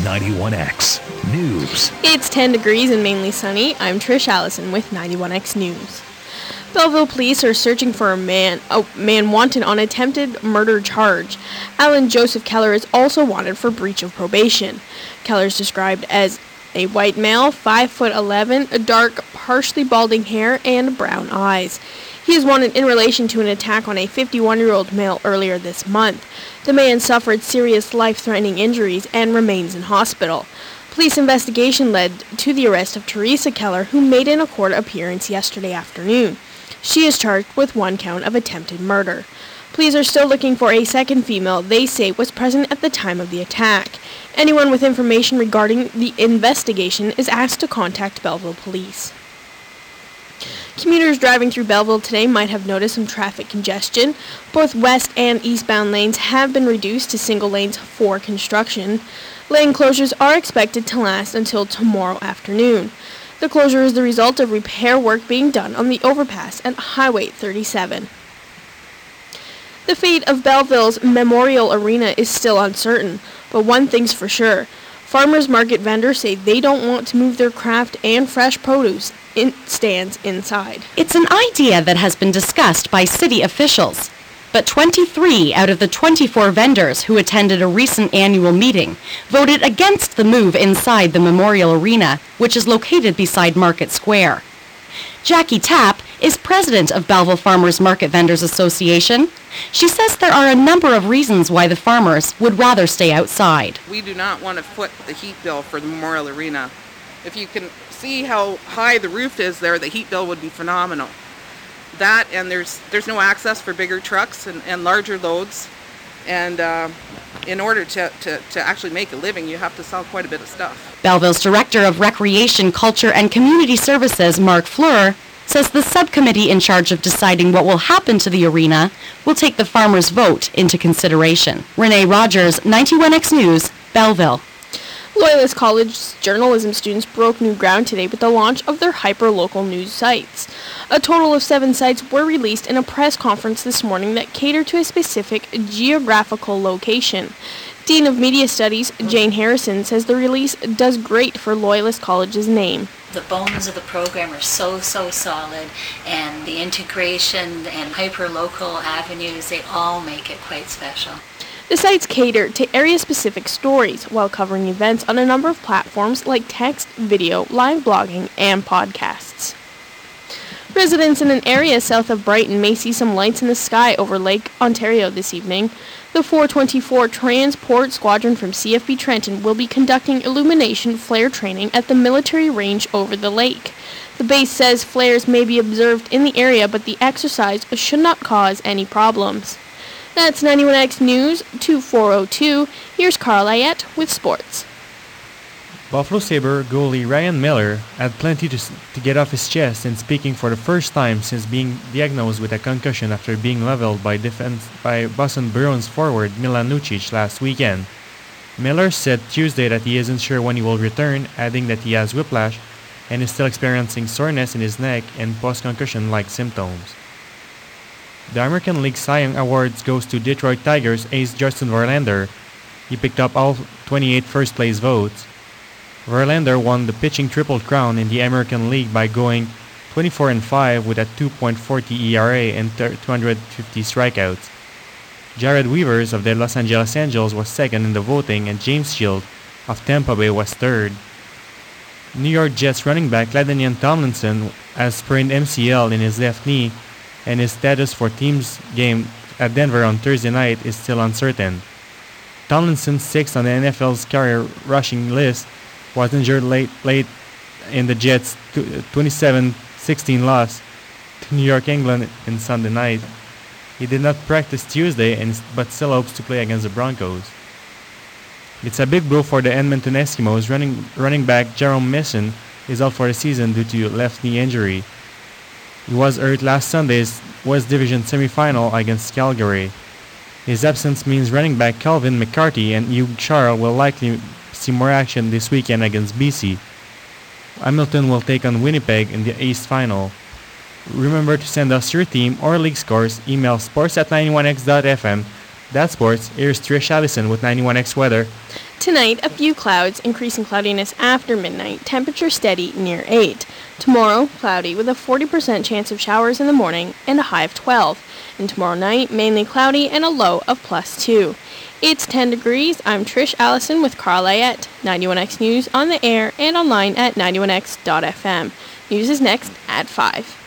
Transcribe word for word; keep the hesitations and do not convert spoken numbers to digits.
ninety-one X News. It's ten degrees and mainly sunny. I'm Trish Allison with ninety-one X News. Belleville police are searching for a man, a man wanted on attempted murder charge. Alan Joseph Keller is also wanted for breach of probation. Keller is described as a white male, five foot eleven, a dark, partially balding hair, and brown eyes. He is wanted in relation to an attack on a fifty-one-year-old male earlier this month. The man suffered serious life-threatening injuries and remains in hospital. Police investigation led to the arrest of Teresa Keller, who made an court appearance yesterday afternoon. She is charged with one count of attempted murder. Police are still looking for a second female they say was present at the time of the attack. Anyone with information regarding the investigation is asked to contact Belleville Police. Commuters driving through Belleville today might have noticed some traffic congestion. Both west and eastbound lanes have been reduced to single lanes for construction. Lane closures are expected to last until tomorrow afternoon. The closure is the result of repair work being done on the overpass at Highway thirty-seven. The fate of Belleville's Memorial Arena is still uncertain, but one thing's for sure. Farmers market vendors say they don't want to move their craft and fresh produce in stands inside. It's an idea that has been discussed by city officials, but twenty-three out of the twenty-four vendors who attended a recent annual meeting voted against the move inside the Memorial Arena, which is located beside Market Square. Jackie Tapp is president of Belleville Farmers Market Vendors Association. She says there are a number of reasons why the farmers would rather stay outside. We do not want to foot the heat bill for the Memorial Arena. If you can see how high the roof is there, the heat bill would be phenomenal. That, and there's there's no access for bigger trucks and, and larger loads. And uh, in order to, to, to actually make a living, you have to sell quite a bit of stuff. Belleville's Director of Recreation, Culture and Community Services, Mark Fleur, says the subcommittee in charge of deciding what will happen to the arena will take the farmers' vote into consideration. Renee Rogers, ninety-one X News, Belleville. Loyalist College's journalism students broke new ground today with the launch of their hyper-local news sites. A total of seven sites were released in a press conference this morning that cater to a specific geographical location. Dean of Media Studies, Jane Harrison, says the release does great for Loyalist College's name. The bones of the program are so, so solid, and the integration and hyper-local avenues, they all make it quite special. The sites cater to area-specific stories while covering events on a number of platforms like text, video, live blogging, and podcasts. Residents in an area south of Brighton may see some lights in the sky over Lake Ontario this evening. The four twenty-four Transport Squadron from C F B Trenton will be conducting illumination flare training at the military range over the lake. The base says flares may be observed in the area, but the exercise should not cause any problems. That's ninety-one X News, two four oh two. Here's Carl Ayette with sports. Buffalo Sabre goalie Ryan Miller had plenty to, to get off his chest in speaking for the first time since being diagnosed with a concussion after being leveled by defense by Boston Bruins forward Milan Lucic last weekend. Miller said Tuesday that he isn't sure when he will return, adding that he has whiplash and is still experiencing soreness in his neck and post-concussion-like symptoms. The American League Cy Young Awards goes to Detroit Tigers ace Justin Verlander. He picked up all twenty-eight first-place votes. Verlander won the pitching Triple Crown in the American League by going twenty-four and five with a two point four oh E R A and two hundred fifty strikeouts. Jared Weavers of the Los Angeles Angels was second in the voting, and James Shield of Tampa Bay was third. New York Jets running back LaDainian Tomlinson has sprained M C L in his left knee, and his status for team's game at Denver on Thursday night is still uncertain. Tomlinson, sixth on the N F L's career rushing list, was injured late late in the Jets' twenty-seven sixteen loss to New York, England in Sunday night. He did not practice Tuesday, and but still hopes to play against the Broncos. It's a big blow for the Edmonton Eskimos. Running running back Jerome Mason is out for the season due to left knee injury. He was hurt last Sunday's West Division semifinal against Calgary. His absence means running back Calvin McCarthy and Hugh Charles will likely see more action this weekend against B C. Hamilton will take on Winnipeg in the East Final. Remember to send us your team or league scores. Email sports at ninety-one x dot f m. That's sports. Here's Trish Allison with ninety-one X weather. Tonight, a few clouds, increasing cloudiness after midnight, temperature steady near eight. Tomorrow, cloudy with a forty percent chance of showers in the morning and a high of twelve. And tomorrow night, mainly cloudy and a low of plus two. It's ten degrees. I'm Trish Allison with Carl Ayette. ninety-one X News on the air and online at ninety-one x dot f m. News is next at five.